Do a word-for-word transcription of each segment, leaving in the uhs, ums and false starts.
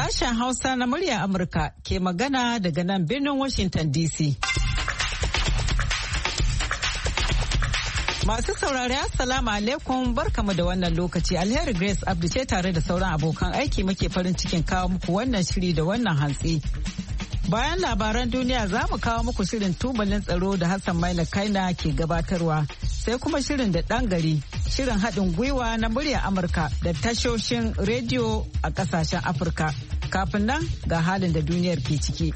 Sashen Hausa na murya Amurka ke magana daga nan birnin Washington D C. Masu saurari Assalamu alaikum barkamu da wannan lokaci. Alheri Grace Abdu ce tare da sauran abokan aiki muke farin cikin kawo muku wannan shiri da wannan hantsi. Bayan labaran duniya za mu kawo muku shirin tubalin tsaro da Hassan Maina Kaina ke gabatarwa. Sai kuma shirin da ɗan gari, shirin haɗin gwiwa na murya Amurka da tashoshin rediyo a ƙasashen Afirka. Kafin nan ga halin da duniyar ke ciki.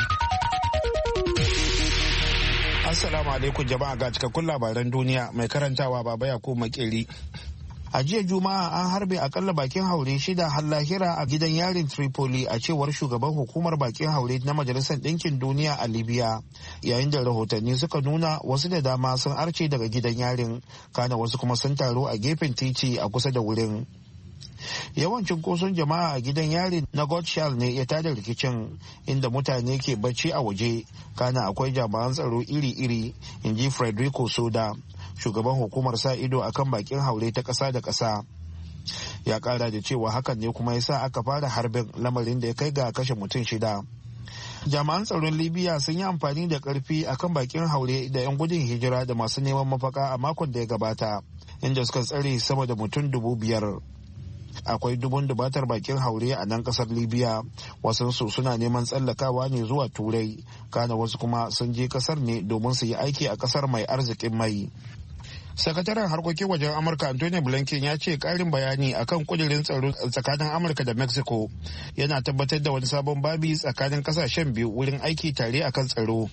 Assalamu alaikum jama'a ga cikakkun labaran duniya mai karantawa Baba Yakubu Makeri. A jiya Juma'a an harbe akalla bakin haure shida har lahira a gidan yarin Tripoli a cewar shugaban hukumar bakin haure na Majalisar Ɗinkin Duniya a Libya. Yayin da rahotanni suka nuna wasu da dama sun arce daga gidan yarin, kana wasu kuma sun taru a gefen titi a kusa da wurin. Yawan cunkoson jama'a a gidan yarin na Godshall ne ya tada rikicin, inda mutane ke bacci a waje, kana akwai jami'an tsaro iri-iri, in ji Federico Soda, shugaban hukumar sa ido akan bakin haure ta ƙasa da ƙasa. Ya ƙara da cewa hakan ne kuma yasa aka fara harbin, lamarin da ya kai ga kashe mutum shida. Jami'an tsaron Libya sun yi amfani da ƙarfi akan bakin haure da 'yan gudun hijira da masu neman mafaka a makon da ya gabata, inda suka tsare sama da mutum dubu biyar. Akwai dubun dubatar bakin haure a nan kasar Libya, wasansu suna neman tsallakawa ne zuwa Turai, kana wasu kuma sun je kasar ne domin su yi aiki a kasar mai arzikin mai. Sakataren harkokin wajen Amurka Anthony Blinken ya ce karin bayani akan kudirin tsaro tsakanin Amurka da Mexico yana tabbatar da wani sabon babi tsakanin kasashen biyu wurin aiki tare akan tsaro.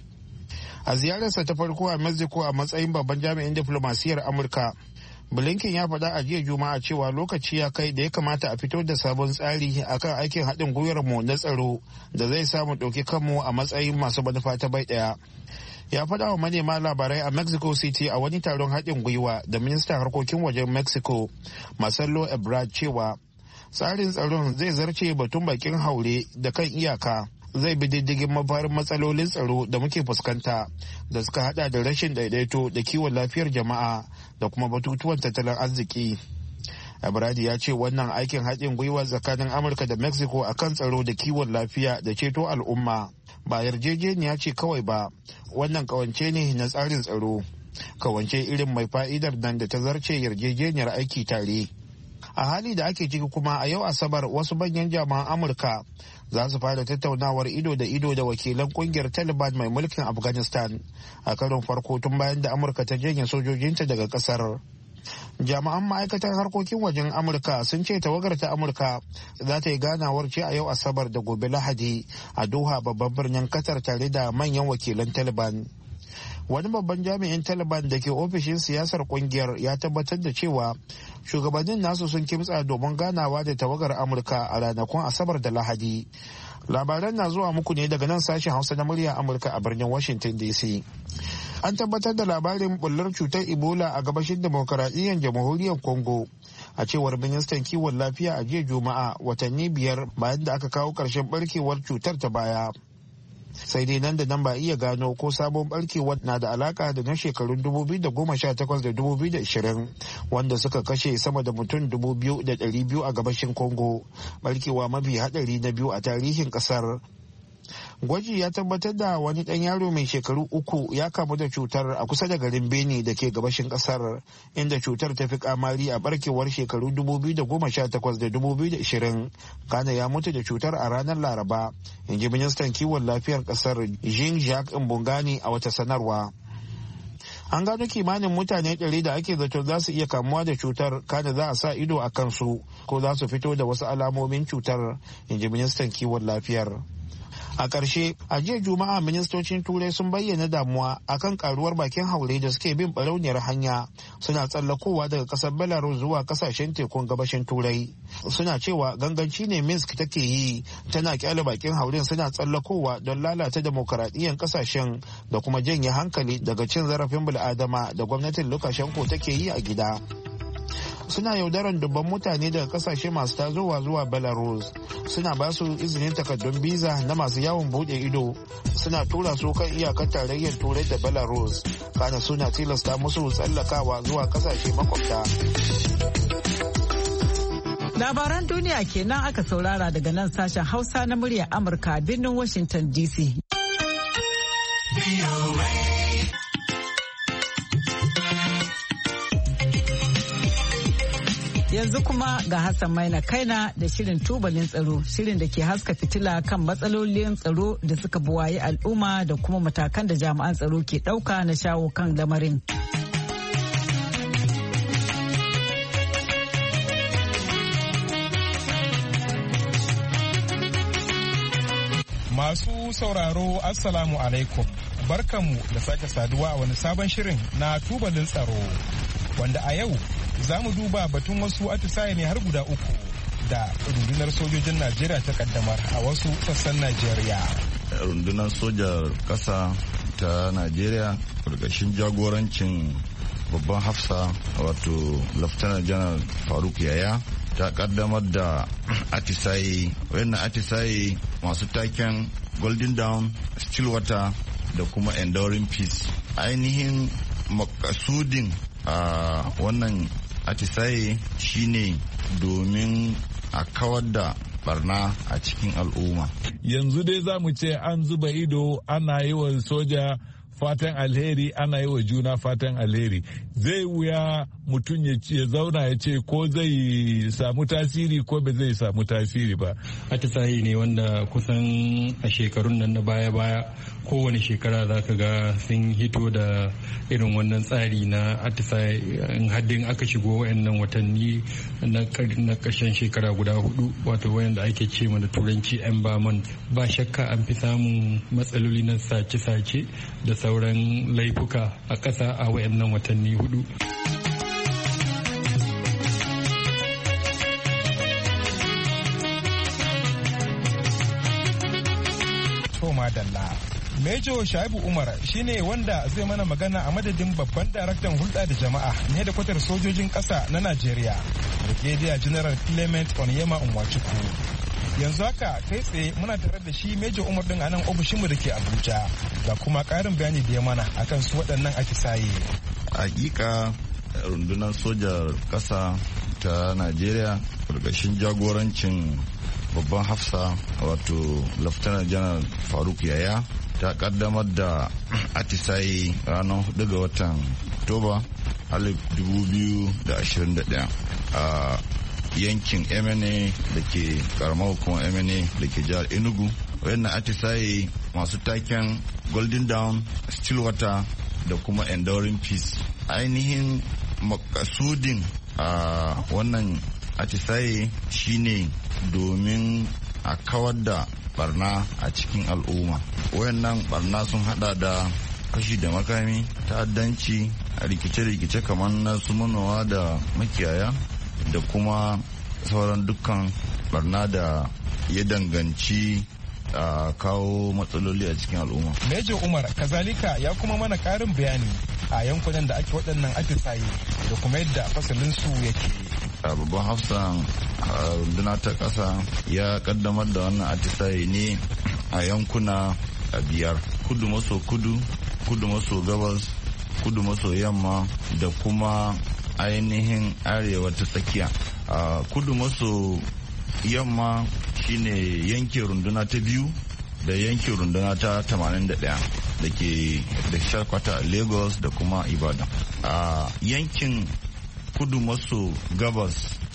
A ziyararsa ta farko a Mexico a matsayin babban jami'in diflomasiyyar Amurka, Blinken ya faɗa a jiya Juma'a cewa lokaci ya kai da ya kamata a fito da sabon tsari akan aikin haɗin gwiwar mu na tsaro da zai samu ɗauki kanmu a matsayin masu manufa ta bai ɗaya. Ya faɗa wa manema labarai a Mexico City a wani taron haɗin gwiwa da ministan harkokin wajen Mexico, Marcelo Ebrard, cewa tsarin tsaron zai zarce batun bakin haure da kan iyaka. Zai bi diddigin mafarin matsalolin tsaro da muke fuskanta da suka hada da rashin daidaito da kiwon lafiyar jama'a da kuma batutuwan tattalin arziki. Abradi ya ce wannan aikin haɗin gwiwa tsakanin Amurka da Mexico akan tsaro da kiwon lafiya da ceto al'umma ba yarjejeniya ce kawai ba, wannan kawance ne na tsarin tsaro, kawance irin mai fa'idar nan da ta zarce yarjejeniyar aiki tare. A hali da ake ciki kuma a yau Asabar wasu manyan jami'an Amurka za su fara tattaunawar ido da ido da wakilan kungiyar Taliban mai mulkin Afghanistan a karon farko tun bayan da Amurka ta janye sojojinta daga kasar. Jami'an ma'aikatar harkokin wajen Amurka sun ce tawagar ta Amurka za ta yi ganawar ce a yau Asabar da gobe Lahadi a Doha, babban birnin Qatar, tare da manyan wakilan Taliban. Wani babban jami'in Taliban da ke ofishin siyasar kungiyar ya tabbatar da cewa shugabannin nasu sun kimtsa domin ganawa da tawagar Amurka a ranakun Asabar da Lahadi. Labaran na zuwa muku ne daga nan sashen Hausa na murya Amurka a birnin Washington D C. An tabbatar da labarin bullar cutar Ebola a gabashin demokaradiyyar jamhuriyar Congo, a cewar ministan kiwon lafiya a jiya Juma'a, watanni biyar bayan da aka kawo ƙarshen barkewar cutar ta baya. Sai dai nan da nan ba iya gano ko sabon barkewar na da alaka da na shekarun dubu biyu da goma sha takwas da dubu biyu da ashirin wanda suka kashe sama da mutum dubu biyu da ɗari biyu a gabashin Congo, barkewa mafi haɗari na biyu a tarihin ƙasar. Gwaji ya tabbatar da wani ɗan yaro mai shekaru uku ya kamu da cutar a kusa da garin Beni da ke gabashin ƙasar, inda cutar ta fi kamari a barkewar shekaru dubu biyu da goma sha takwas da dubu biyu da ashirin. Kana ya mutu da cutar a ranar Laraba, in ji ministan kiwon lafiyar ƙasar Jean-Jacques Mbungani a wata sanarwa. An gano kimanin mutane ɗari da ake zato za su iya kamuwa da cutar, kada za a sa ido a kansu ko za su fito da wasu alamomin cutar, in ji ministan kiwon lafiyar. A ƙarshe, a jiya Juma'a ministocin Turai sun bayyana damuwa akan karuwar bakin haure da suke bin barauniyar hanya suna tsallakowa daga ƙasar Belarus zuwa ƙasashen tekun gabashin Turai. Suna cewa ganganci ne Minsk take yi, tana kyale bakin hauren suna tsallakowa don lalata demokaradiyyar ƙasashen da kuma janye hankali daga cin zarafin bil'adama da gwamnatin Lukashenko take yi a gida. Suna yaudaran dubban mutane daga kasashe masu tazowa zuwa Belarus, suna ba su izinin takardun biza na masu yawon bude ido, suna tura su kan iyakar tarayyar Turai da Belarus, kana suna tilasta musu tsallakawa zuwa kasashe makwabta. Labaran duniya kenan aka saurara daga nan sashen Hausa na muryar Amurka a birnin Washington D C. Yanzu kuma ga Hassan Maina Kaina da shirin tubalin tsaro, shirin da ke haska fitila kan matsalolin tsaro da suka buwaye al'umma da kuma matakan da jami'an tsaro ke ɗauka na shawo kan lamarin. Masu sauraro Assalamu alaikum, barkanmu da sake saduwa a wani sabon shirin na tubalin tsaro, wanda a yau za mu duba batun wasu atisaye ne har guda uku da rundunar sojojin Najeriya ta kaddamar a wasu sassan Najeriya. Rundunar sojar ƙasa ta Najeriya ƙarƙashin jagorancin babban hafsa wato Lieutenant General Faruk Yaya ta kaddamar da atisaye, wayannan atisaye masu taken Golden Dawn, Stillwater da kuma Enduring Peace. Ainihin makasudin a wannan atisaye shine domin a kawar da barna a cikin al'umma. Yanzu dai za mu ce an zuba ido, ana yi wa soja fatan alheri, ana yi wa juna fatan alheri. Zai wuya mutum ya zauna ya ce ko zai samu tasiri ko ba zai samu tasiri ba. Atisaye ne wanda kusan a shekarun nan na baya-baya kowane shekara za ka ga sun hito da irin wannan tsari na atisaye in haddin aka shigo wayannan watanni na ƙarshen shekara guda hudu, wato wayanda ake ce mana turanci environment. Ba shakka an fi samun matsaloli na sace-sace da sauran laifuka a ƙasa a wayannan watanni hudu. Madalla. Mejo Shaibu Umar shine wanda zai mana magana a madadin babban daraktan hulɗa da jama'a ne da kwatar sojojin ƙasa na Najeriya, Brigadier General Clement Onyema Nwachukwu. Yanzu haka kai tsaye muna tare da shi Mejo Umar din a nan ofishinmu da ke Abuja, ga kuma ƙarin bayani da ya mana akan su waɗannan atisaye. Hakika rundunar sojar ƙasa ta Najeriya ƙarƙashin jagorancin babban hafsa wato Lieutenant General Faruk Yaya ta kaddamar da atisaye ranar hudu ga watan Oktoba alif dubu biyu da ashirin da ɗaya a yankin Emene da ke karamar hukumar Emene da ke jihar Enugu. Wayannan atisaye masu taken Golden Dawn, Stillwater da kuma Enduring Peace. Ainihin makasudin a wannan atisaye shine domin a kawar da barna a cikin al'umma. Wayannan barna sun hada da fashi da makami, ta'addanci, a rikice-rikice kamar na su manowa da makiyaya da kuma sauran dukkan barna da ya danganci a kawo matsaloli a cikin al'umma. Mejo Umar kazalika ya kuma mana karin bayani a yankunan da ake waɗannan atisaye da kuma yadda fasalin su yake. Babban hafsan runduna ta ƙasa ya kaddamar da wannan atisaye ne a yankuna a biyar: kudu maso kudu, kudu maso gabas, kudu maso yamma da kuma ainihin arewa ta tsakiya. A kudu maso yamma shine yankin runduna ta biyu da yankin runduna ta tamanin da ɗaya da ke da sharkwata Lagos da kuma Ibadan. A yankin kudu maso gabas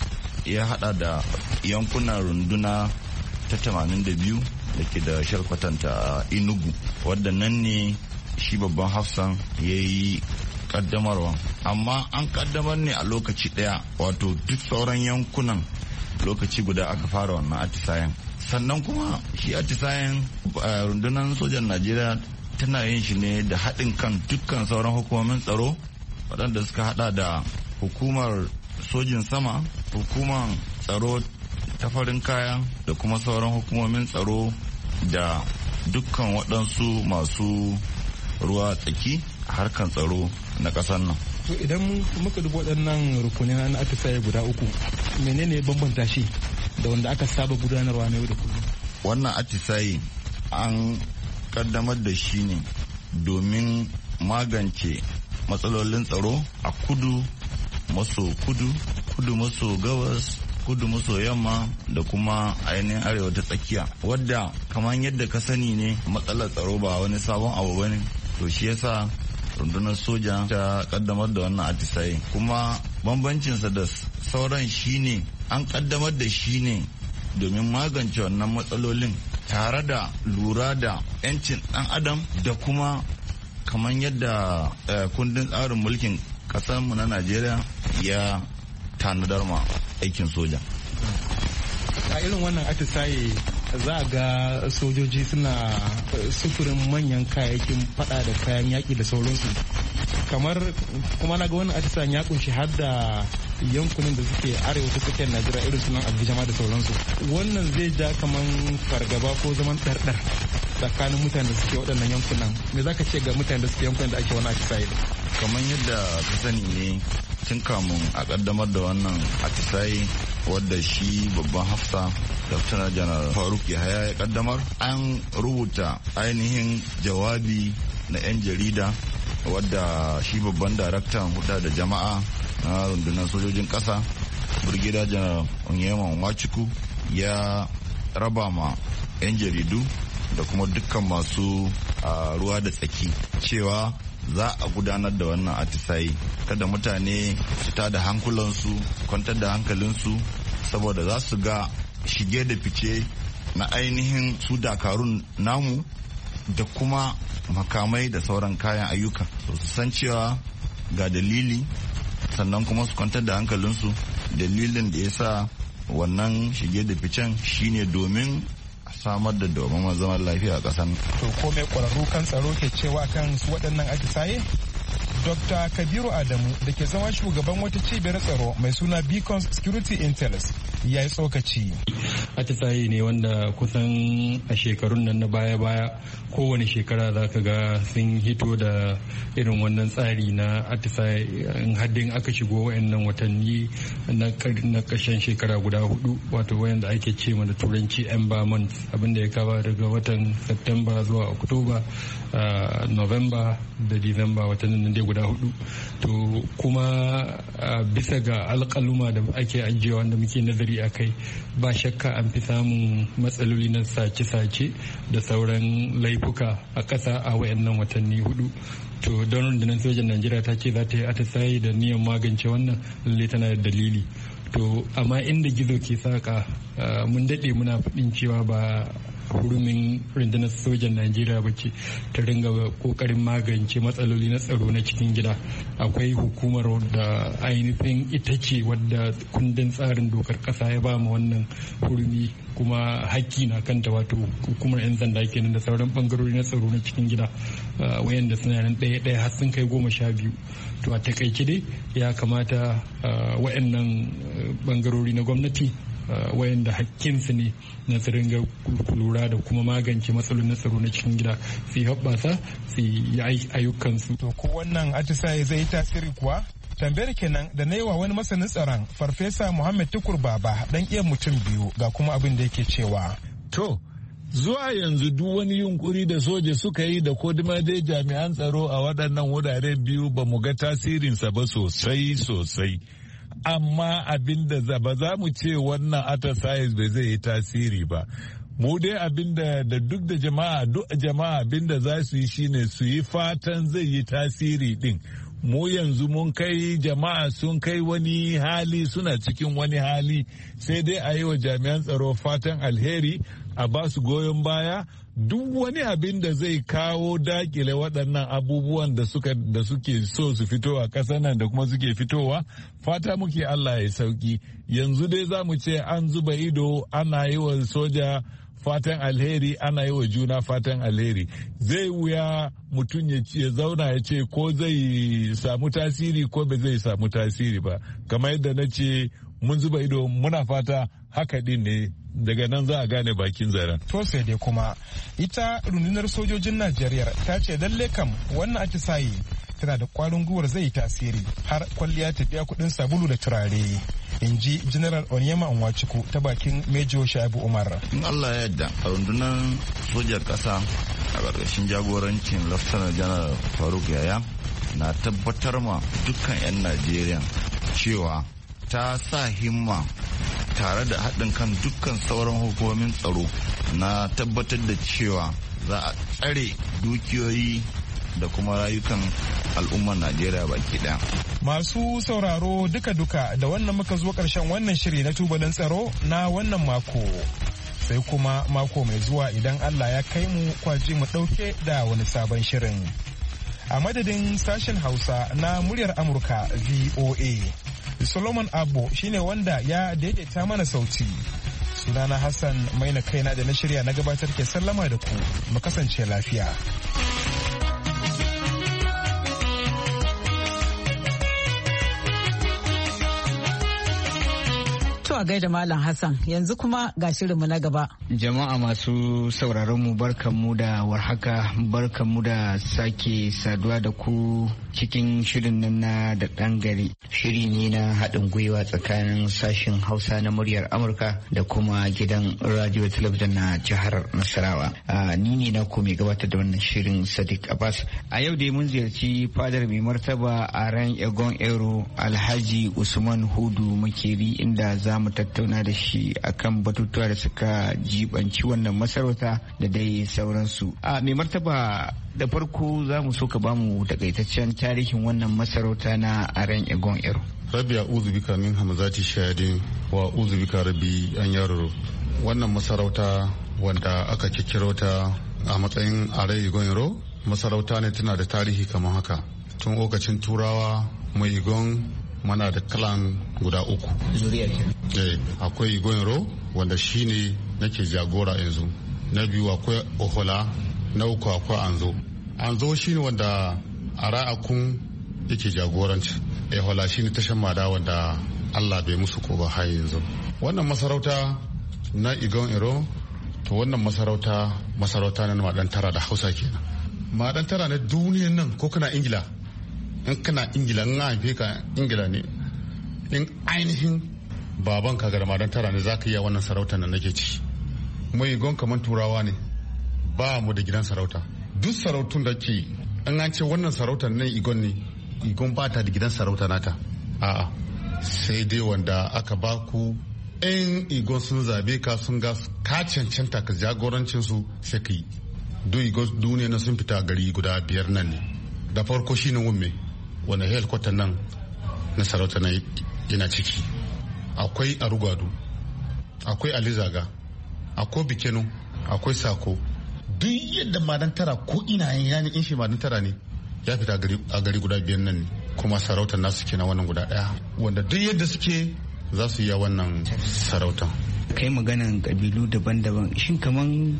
ya hada da yankunan runduna ta tamanin da biyu da ke da sharkwatanta a Enugu, wadda nan ne shi babban hafsan ya yi kaddamarwa. Amma an kaddamar ne a lokaci daya, wato duk sauran yankunan lokaci guda aka fara wannan atisayen. Sannan kuma shi atisayen rundunar sojan Najeriya tana yin shi ne da haɗin kan dukkan sauran hukumomin tsaro waɗanda suka hada da hukumar sojin sama, hukumar tsaro ta farin kaya da kuma sauran hukumomin tsaro da dukkan waɗansu masu ruwa tsaki a harkan tsaro na ƙasar nan. To idan muka duba waɗannan rukunin na atisaye guda uku, menene bambanta shi da wanda aka saba gudanarwa na yau da kullum? Wannan atisaye an kaddamar da shi ne domin magance matsalolin tsaro a kudu maso kudu, kudu maso gabas kudu maso yamma da kuma ainihin arewa ta tsakiya, wadda kamar yadda ka sani ne matsalar tsaro ba wani sabon abu bane, to shi yasa rundunar soja ta kaddamar da wannan atisaye. Kuma bambancinsa da sauran shine an kaddamar da shi ne domin magance wannan matsalolin tare da lura da 'yancin dan adam da kuma kamar yadda kundin tsarin mulkin kasarmu na Najeriya ya tanadar ma aikin soja. A irin wannan atisaye za a ga sojoji suna sufurin manyan kayayyakin fada da kayan yaƙi da sauransu, kamar kuma na ga wannan atisayen ya kunshi har da yankunan da suke arewa ta tsakiyar Najeriya irin sunan Abuja da sauransu. Wannan zai ja kamar fargaba ko zaman ɗarɗar tsakanin mutanen da suke waɗannan yankunan. Me za ka ce ga mutanen da suke yankunan da ake wani atisaye? Kamar yadda ka sani ne tun kamun a kaddamar da wannan atisaye wadda shi babban hafsa Daftanar Janar Faruk Yahaya ya kaddamar, an rubuta ainihin jawabi na 'yan jarida wadda shi babban daraktan huda da jama'a na rundunar sojojin ƙasa Brigadier Janar Onyema Nwachukwu ya raba ma 'yan jaridu da kuma dukkan masu ruwa da tsaki cewa za a gudanar da wannan atisaye, kada mutane su tada hankulansu, kwantar da hankalinsu, saboda za su ga shige da fice na ainihin su dakarun namu da kuma makamai da sauran kayan ayyuka, su san cewa ga dalili, sannan kuma su kwantar da hankalinsu. Dalilin da ya sa wannan shige da ficen shine domin samar da domin zaman lafiya a ƙasar. To ko mai ƙwararru kan tsaro ke cewa kan su waɗannan atisaye? Dokta Kabiru Adamu da ke zama shugaban wata cibiyar tsaro mai suna Beacon Security Intelligence ya yi tsokaci. Atisaye ne wanda kusan a shekarun nan na baya-baya kowane shekara za ka ga sun hito da irin wannan tsari na atisaye in haddin aka shigo wayannan watanni na ƙarshen shekara guda hudu, wato wayanda ake ce da turanci ember months, abinda ya kaba daga watan September zuwa October, November da December, watannin nan dai guda hudu. To kuma bisa ga alƙaluma da ake ajiyewa wanda muke nazari a kai, ba shakka an fi samun matsaloli na sace-sace da sauran laifuka a ƙasa a wayannan watanni hudu. To don rundunar sojan Najeriya ta ce za ta yi atisaye da niyan magance wannan, lalle tana da dalili. To amma inda gizo ke saka, mun daɗe muna faɗin cewa ba hurumin rundunar sojan Najeriya ba ce ta ringa kokarin magance matsaloli na tsaro na cikin gida. Akwai hukumar da ainihin ita ce wadda kundin tsarin dokar kasa ya ba mu wannan hurumi, kuma hakki na kanta, wato hukumar 'yan sanda kenan da sauran bangarori na tsaro na cikin gida, wayanda suna nan ɗaya ɗaya har sun kai goma sha biyu. To a takaice dai ya kamata wayannan bangarori na gwamnati Uh, wayanda hakkinsu ne na su ringa lura da kuma magance matsalolin na tsaro na cikin gida, su yi hoɓɓasa su yi ayyukansu. To ko wannan atisaye zai yi tasiri kuwa? Tambayar kenan da na yi wa wani masanin tsaron Farfesa Muhammad Tukur Baba dan iya mutum biyu, ga kuma abin da yake cewa. To, zuwa yanzu duk wani yunkuri da soja suka yi da kodima dai jami'an tsaro a waɗannan wurare biyu ba mu ga tasirinsa ba sosai sosai. Amma abin da ba za mu ce wannan atisaye bai zai yi tasiri ba. Mu dai abin da duk da jama'a duk jama'a abin da za su yi shine su yi fatan zai yi tasiri din. Mu yanzu mun kai jama'a sun kai wani hali, suna cikin wani hali, sai dai a yi wa jami'an tsaro fatan alheri, a ba su goyon baya. Duk wani abin da zai kawo dakile waɗannan abubuwan da suka da suke so su fito a ƙasar nan da kuma suke fitowa, fata muke Allah ya sauki. Yanzu dai za mu ce an zuba ido, ana yi wa soja fatan alheri, ana yi wa juna fatan alheri. Zai wuya mutum ya zauna ya ce ko zai samu tasiri ko ba zai samu tasiri ba. Kamar yadda na ce mun zuba ido, muna fata haka din ne, daga nan za a gane bakin zaren. To sai dai kuma ita rundunar sojojin Najeriya ta ce lalle kam wannan atisaye tana da kwarin gwiwar zai yi tasiri har kwalliya ta biya kuɗin sabulu da turare, in ji General Onyema Nwachukwu ta bakin Major Shaibu Umar. In Allah ya yarda, a rundunar sojar ƙasa a ƙarƙashin jagorancin Lieutenant General Faruk Yahaya na tabbatar ma dukkan 'yan Najeriya cewa ta sa himma tare da haɗin kan dukkan sauran hukumomin tsaro na tabbatar da cewa za a tsare dukiyoyi da kuma rayukan al'ummar Najeriya baki ɗaya. Masu sauraro duka-duka da wannan muka zo ƙarshen wannan shiri na tubalin tsaro na wannan mako. Sai kuma mako mai zuwa idan Allah ya kai mu kwaji mu ɗauke da wani sabon shirin. A madadin sashen Hausa na muryar Amurka V O A, Solomon Abbo shine wanda ya daidaita mana sauti. Sunana Hassan Maina kaina da na shirya na gabatar ke sallama da ku, mu kasance lafiya. To a gaida Malam Hassan, yanzu kuma ga shirinmu na gaba. Jama'a masu sauraron mu barkanmu da warhaka, barkanmu da sake saduwa da ku cikin shirin nan na da ɗan gari. Shiri ne na haɗin gwiwa tsakanin sashen Hausa na muryar Amurka da kuma gidan radio talabijin na jihar Nasarawa. Ni ne na ku mai gabatar da wannan shirin Sadiq Abbas. A yau dai mun ziyarci fadar mai martaba a ran Egon Ero Alhaji Usman Hudu Makeri inda za mu tattauna da shi akan batutuwa da suka jibanci wannan masarauta da dai sauransu. A mai martaba da farko za mu so ka bamu takaitaccen tarihin wannan masarauta na Aren Egon Ero. Rabbi a'udhu bika min hamazati shayadin wa a'udhu bika rabbi an yaruru. Wannan masarauta wanda aka kikkiro ta a matsayin Aren Egon Ero masarauta ne tana da tarihi kamar haka. Tun lokacin Turawa mai Egon mana da kalan guda uku. Zuriya ce. Eh, akwai Igonro wanda shine nake jagora yanzu. Na biyu akwai Ohola, na uku akwai Anzo. Anzo shine wanda a ra'akun yake jagoranci. Ohola shine tashan mada wanda Allah bai musu ko ba har yanzu. Wannan masarauta na Igonro to wannan masarauta masarauta na madan tara da Hausa kenan. Madan tara na duniyan nan ko kana Ingila in kana Ingila in haife ka Ingila ne in ainihin baban ka garma don tara ne za ka iya wannan sarautar da nake ci. Mu Igon kamar Turawa ne ba mu da gidan sarauta. Duk sarautun da ke an an ce wannan sarautar nan Igon ne Igon ba ta da gidan sarauta nata. A'a sai dai wanda aka ba ku in Igon sun zabe ka sun ga ka cancanta ka jagorancin su sai ka yi. Duk Igon duniya na sun fita gari guda biyar nan ne. Da farko shine Wumme wanda helkwata nan na sarauta na yana ciki. Akwai Arugwadu, akwai Alizaga, akwai Bikenu, akwai Sako. Duk yadda madan tara ko ina yani in shi madan tara ne ya fita a gari guda biyan nan ne. Kuma sarautar nasu ke na wannan guda daya wanda duk yadda suke za su yi wannan sarautar. Kai maganan kabilu daban-daban shin kaman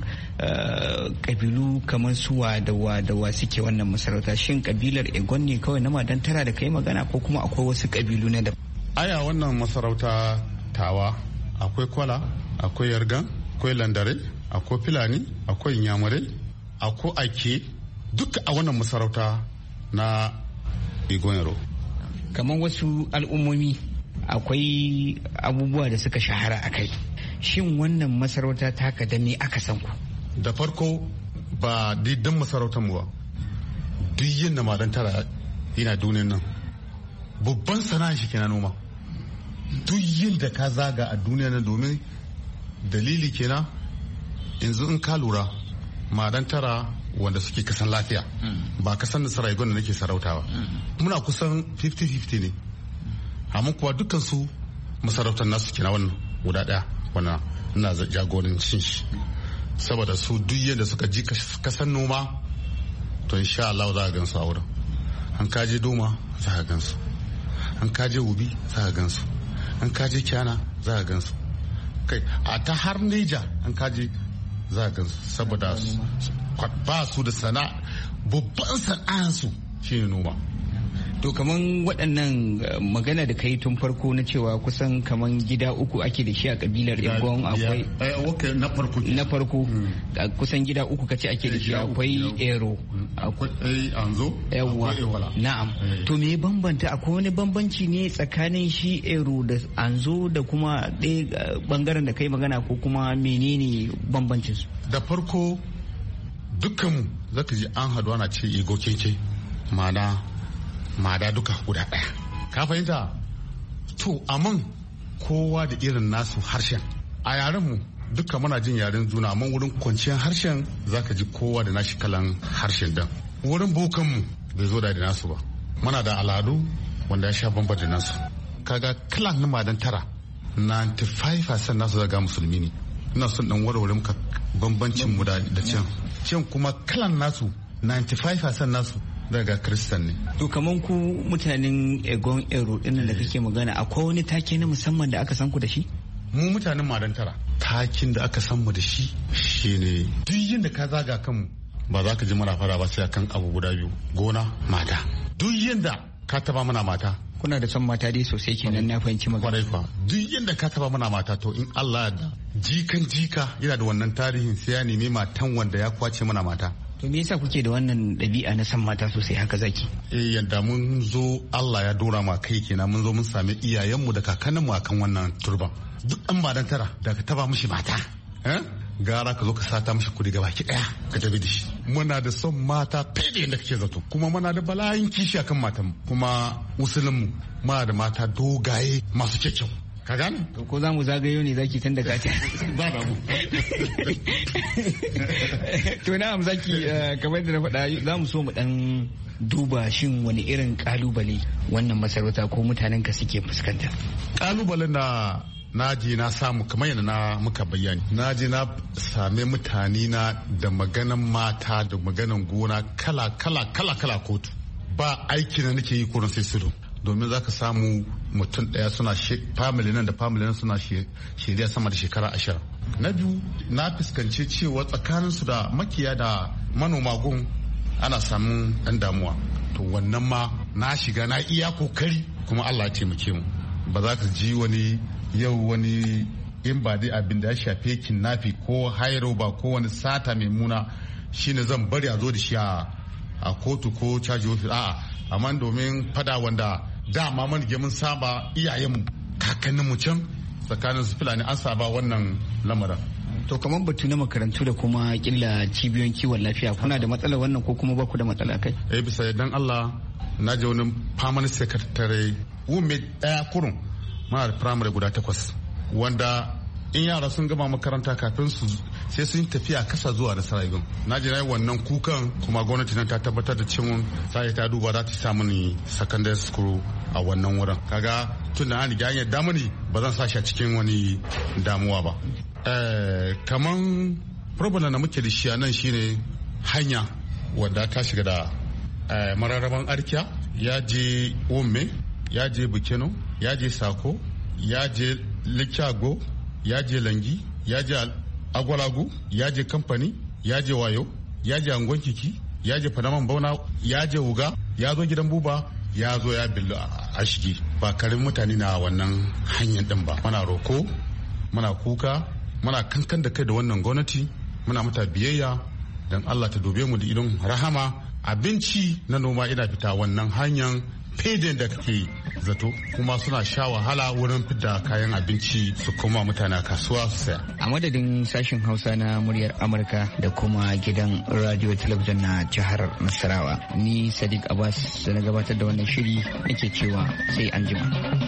kabilu kaman suwa da wa da wa suke wannan masarauta shin kabilar Egon ne kawai na madan tara da kai magana ko kuma akwai wasu kabilu na da aya wannan masarauta tawa akwai Kwala akwai Yargan akwai Landare akwai Filani akwai Nyamure akwai Ake duka a wannan masarauta na Egon Ero. Kaman wasu al'ummomi akwai abubuwa da suka shahara a kai shin wannan masarauta taka da me aka san ku? Da farko ba diddan masarautar mu ba duk yin da madan tara yana duniyan nan babban sana'a shi kenan noma. Duk yin da ka zaga a duniya nan domin dalili kenan yanzu in ka lura madan tara wanda suke kasan lafiya ba kasan nasara Igon da nake sarautawa muna kusan fifty fifty ne amma kuwa dukkan su masarautar nasu kenan wannan guda daya wannan ina jagorancin shi saboda su duk yadda suka ji kasan noma to insha Allah za a gan su a wurin. An kaje Doma za a gan su, an kaje Ubi za a gan su, an kaje Kyana za a gan su, kai a ta har Neja an kaje za a gan su saboda ba su da sana'a babban sana'ansu shine noma. To kaman waɗannan magana da kai tun farko na cewa kusan kaman gida uku ake da shi a kabilar Egon akwai na farko na farko kusan gida uku kace ake da shi akwai Ero akwai Anzo akwai Ewala na'am to me bambanta akwai wani bambanci ne tsakanin shi Ero da Anzo da kuma ɗaya bangaren da kai magana ko kuma menene bambancin su? Da farko dukkanmu zaka ji an haɗu ana ce Ego keke ma'ana mada duka guda ɗaya ka fahimta to amman kowa da irin nasu harshen. A yaren mu duka muna jin yaren juna, amma wurin kwanciyar harshen zaka ji kowa da nashi kalan harshen dan. Wurin bokan mu bai zo da nasu ba. Muna da al'adu wanda ya sha bamban da nasu. Kaga kalan na madan tara ninety-five percent nasu zaga musulmi ne. Ina son dan warware muka bambancin mu da can. Can kuma kalan nasu ninety-five percent nasu daga kristan ne. To kaman ku mutanen Egon Ero din da kake magana, akwai wani take na musamman da aka san ku da shi? Mu mutanen Madantara takin da aka san mu da shi shine duk yanda ka zaga kanmu ba za ka ji mana fara ba sai akan abu guda biyu, gona mata. Duk yanda ka taba mana mata. Kuna da son mata dai sosai kenan, na fahimci magana. Kwarai fa. Duk yanda ka taba mana mata to in Allah ya da jikan jika yana da wannan tarihin sai ya nemi matan wanda ya kwace mana mata. To me yasa kuke da wannan ɗabi'a na san mata sosai haka zaki? Eh yadda mun zo Allah ya dora ma kai kenan, mun zo mun sami iyayenmu da kakanninmu akan wannan turban. Duk ɗan madan tara da ka taba mishi mata, eh? Gara ka zo ka sata mishi kudi gaba ki daya ka tafi da shi. Muna da son mata fiye da yadda kake zato, kuma muna da bala'in kishi akan matan, kuma musulunmu muna da mata dogaye masu kyau. Ka gane? Ko za mu zagayo ne zaki tun da kati. Ba da mu. To na'am zaki kamar da na faɗa za mu so mu dan duba shin wani irin kalubale wannan masarauta ko mutanen ka suke fuskanta. Kalubalen da na je na samu kamar yadda na muka bayani, na je na same mutane na da maganan mata da maganan gona kala kala kala kala kotu. Ba aiki na nake yi kurin sai sirru, domin za ka samu mutum ɗaya suna family nan da family nan suna shirya sama da shekara ashirin. Na biyu na fuskanci cewa tsakaninsu da makiya da manoma gun ana samun ɗan damuwa. To wannan ma na shiga na iya kokari, kuma Allah ya taimake mu. Ba za ka ji wani yau wani in ba dai abin da ya shafe kinnafi ko hairo ba ko wani sata mai muna shine zan bari a zo da shi a kotu ko caji ofis, a'a amma domin fada wanda dama mun mun saba iyayenmu kakanninmu can tsakanin su Fulani an saba wannan lamarin. To kamar batu na makarantu da kuma killa cibiyoyin kiwon lafiya, kuna da matsalar wannan ko kuma ba ku da matsala kai? Eh bisa dan Allah na je wani permanent secretary wume daya kurun muna da primary guda takwas, wanda in yara sun gama makaranta kafin su sai sun tafiya kasa zuwa da sarayin. Na je na yi wannan kukan, kuma gwamnati nan ta tabbatar da cewa sai ta duba za ta samu ni secondary school a wannan wurin. Kaga tun da an riga an yadda mani ba zan sa shi a cikin wani damuwa ba. Eh kaman problem da muke da shi a nan shine hanya wadda ta shiga da mararraban arkiya, ya je Ome, ya je Bukeno, ya je Sako, ya je Likyago, ya je Langi, ya je Agwalagu, ya je Kamfani, ya je Wayo, ya je Angon Kiki, ya je Fanaman Bauna, ya je Wuga, ya zo gidan Buba, ya zo ya billu a shigi. Ba karin mutane na wannan hanyar din ba. Muna roko, muna kuka, muna kankan da kai da wannan gwamnati, muna mata biyayya don Allah ta dobe mu da idon rahama. Abinci na noma ina fita wannan hanyar fedin da kake zato, kuma suna sha wahala wurin fita kayan abinci su kuma mutane kasuwa su saya. A madadin sashen Hausa na muryar Amurka da kuma gidan radio talabijin na jihar Nasarawa, ni Sadiq Abbas da na gabatar da wannan shiri nake cewa sai an jima.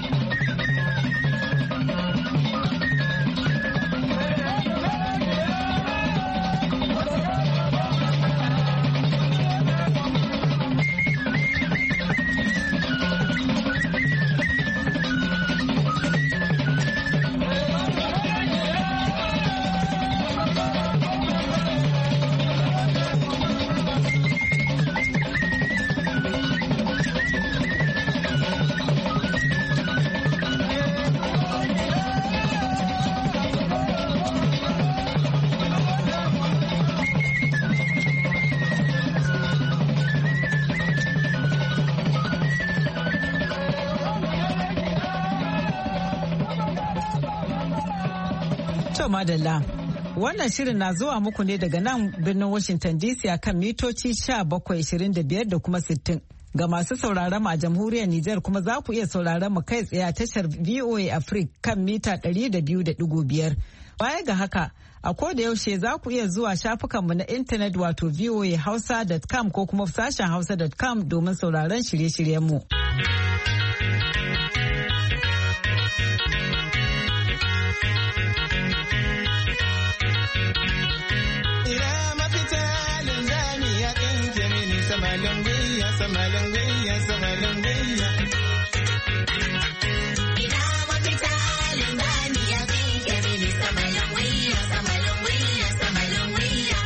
Madalla. Wannan shirin na zuwa muku ne daga nan birnin Washington D C a kan mitoci bakwai ashirin da biyar da kuma sittin. Ga masu sauraron mu a jamhuriyar Nijar kuma za ku iya sauraron mu kai tsaye a tashar V O A Africa kan mita ɗari da biyu da ɗigo biyar. Baya ga haka, a koda yaushe za ku iya zuwa shafukanmu na intanet wato v o a hausa dot com ko kuma sashen hausa dot com domin sauraron shirye-shiryenmu. samalin gwiya samalin gwiya samalin gwiya. Ina mafita linzami ya fi kemini samalin gwiya samalin gwiya samalin gwiya.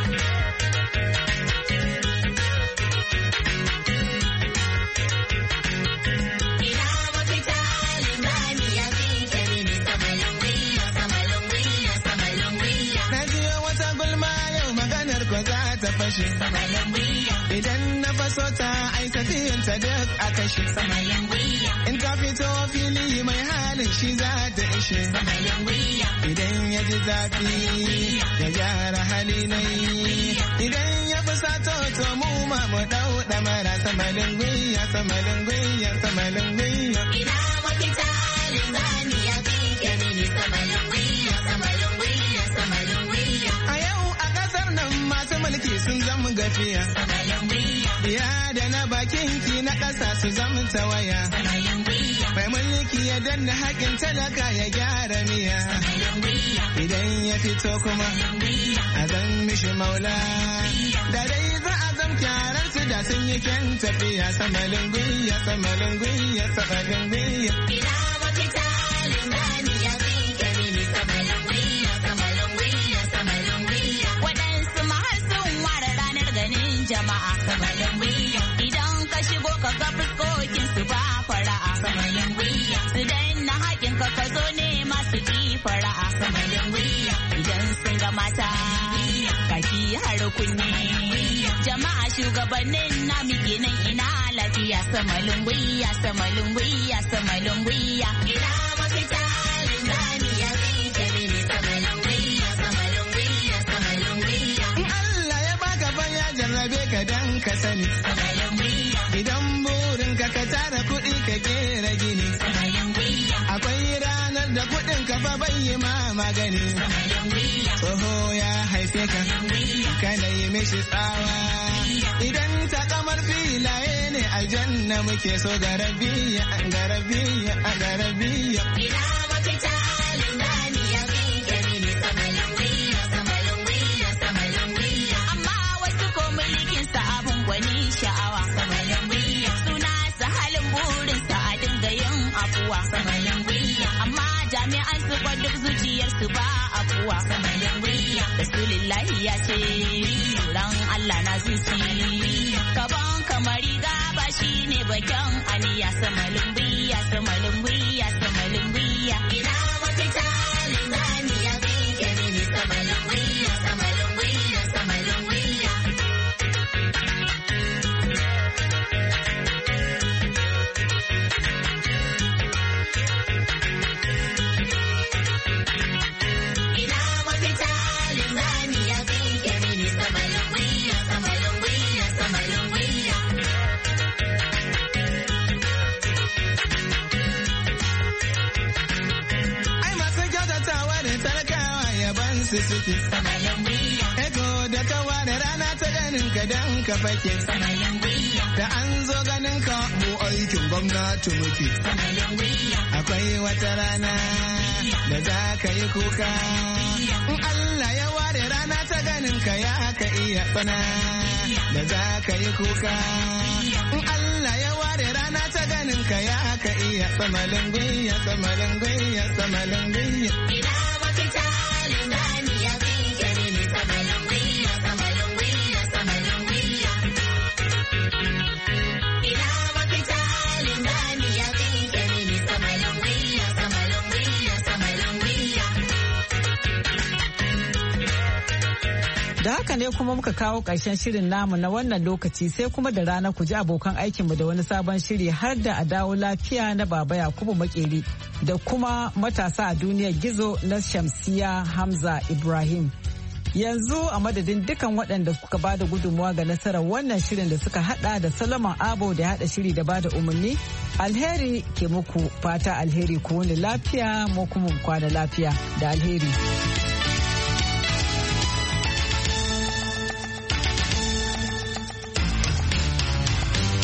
Ina mafita linzami ya fi kemini samalin gwiya samalin gwiya samalin gwiya. Na jiyo wata gulma yau maganar ko za ta fashe. Idan na faso ta ai tafiyanta duk a kashe. In ta fito fili mai halin shi za ta ishe. Idan ya ji zafi ya gyara hali nai. Idan ya fi sato to mu ma mu dau damara samalin gwiya samalin gwiya samalin gwiya. Ina mafita linzami ya fi kemini samalin gwiya samalin gwiya samalin gwiya. A yau a kasar nan masu mulki sun zama gafiya. Ya da na bakin ki na ƙasa su zama tawaya. Mai mulki ya danna haƙin talaka ya gyara miya. Idan ya fito kuma a zan mishi maula. Da dai za a zam kyarar su da sun yi kyan tafiya. Samalin gwiya samalin gwiya samalin gwiya. Ina mafita linzami ya fi kemini samalin gwiya samalin gwiya samalin gwiya. Waɗansu mahar sun ware ranar ganin jama'a. Samalin gwiya. Idan ka shigo ka ga fuskokin su ba fara'a. Samalin gwiya. Su danna haƙin ka ka zo ne masu ji fara'a. Samalin gwiya. Idan sun ga mata kaki har kunne. Jama'a shugabannin na muke nan ina lafiya. Samalin gwiya samalin gwiya samalin gwiya. Ina mafita linzami ya fi kemini samalin gwiya samalin gwiya samalin gwiya. In Allah ya baka baya jarrabe ka dan ka sani. Idan burin ka ka tara kuɗi ka kera gini. Akwai ranar da kuɗin ka fa bai ma magani. Tsoho ya haife ka kana yi mishi tsawa. Idan ta kamar filaye ne aljanna muke so garabiya garabiya garabiya. Ina mafita linzami ya fi kemini samalin gwiya samalin gwiya samalin gwiya. Amma wasu ko mulkin sa abun gwani sha'awa. Samalin gwiya. Suna sa halin burin sa a dinga yin afuwa. Samalin gwiya. Amma jami'an su kwa duk zuciyar su ba afuwa. Samalin gwiya. Rasulullahi ya ce ran Allah na zuci. Kaban kamari gaba shine bakin aniya. Samalin gwiya samalin gwiya samalin gwiya. Ina mafita linzami ya fi kemini samalin gwiya samalin gwiya samalin gwiya. Ina mafita linzami ya fi kemini samalin gwiya samalin gwiya samalin gwiya. Ai masu kyautatawa da talakawa yaban su suke. Ego da kawa da rana ta ganin ka dan ka fake. Da an zo ganin ka mu aikin gwamnati muke. Akwai wata rana da za ka yi kuka. In Allah ya ware rana ta ganin ka ya ka iya tsana. Da za ka yi kuka. In Allah ya ware rana ta ganin ka ya ka iya samalin gwiya samalin gwiya samalin gwiya. Ina mafita linzami ya fi kemini samalin gwiya samalin gwiya samalin gwiya. Ina mafita linzami ya fi kemini samalin gwiya samalin gwiya samalin gwiya. Da haka ne kuma muka kawo ƙarshen shirin namu na wannan lokaci sai kuma da rana ku ji abokan aikinmu da wani sabon shiri har da a dawo lafiya na Baba Yakubu Makeri da kuma matasa a duniyar gizo na Shamsiya Hamza Ibrahim. Yanzu a madadin dukan waɗanda suka ba da gudunmuwa ga nasarar wannan shirin da suka hada da Solomon Abo da hada shiri da ba da umarni, alheri ke muku fata alheri ku wani lafiya mu kuma kwana lafiya da alheri.